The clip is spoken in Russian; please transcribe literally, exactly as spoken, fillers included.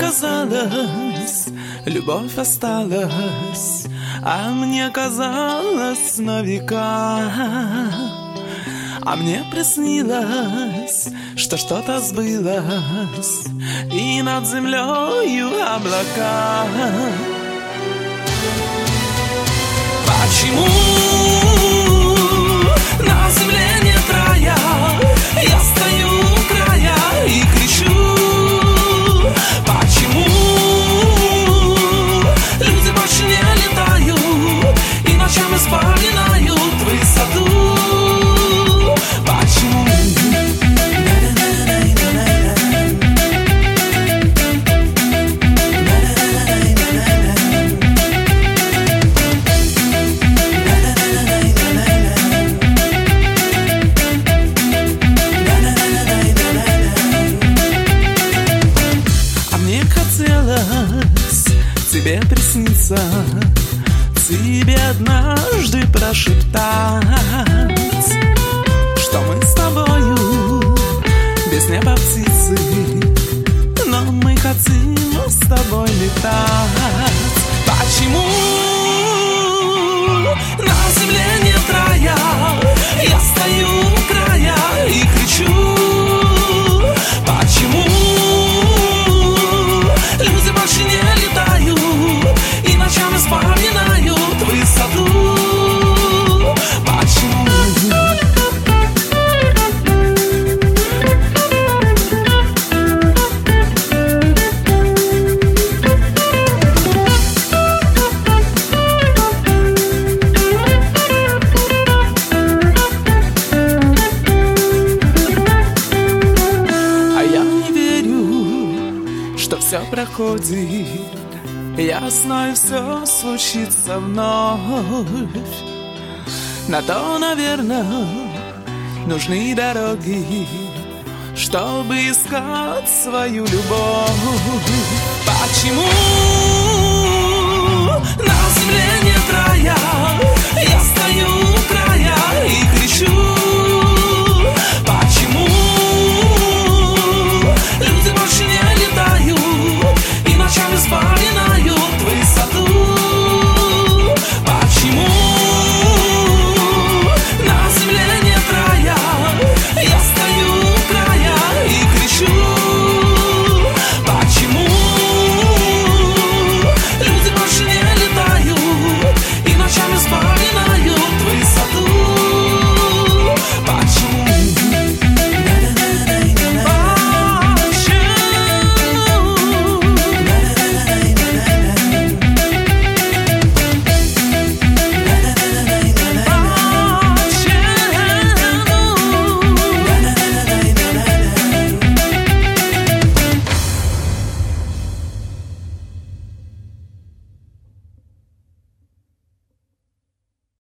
казалось, любовь осталась, а мне казалось на века. А мне приснилось, что что-то сбылось, и над землею облака. Почему на земле нет рая? Я стою у края и кричу. Почему люди больше не летают и ночами вспоминают высоту? Почему? Тебе приснится, тебе однажды прошептать, что мы с тобою без неба птицы, но мы хотим с тобой летать. Почему на земле нет рая? Я стою у края и кричу. Почему люди больше не летают и ночами вспоминают высоту? Почему? А я не верю, что все проходит. Я знаю, все случится вновь. На то, наверное, нужны дороги, чтобы искать свою любовь. Почему на земле нет рая? Я стою у края и кричу.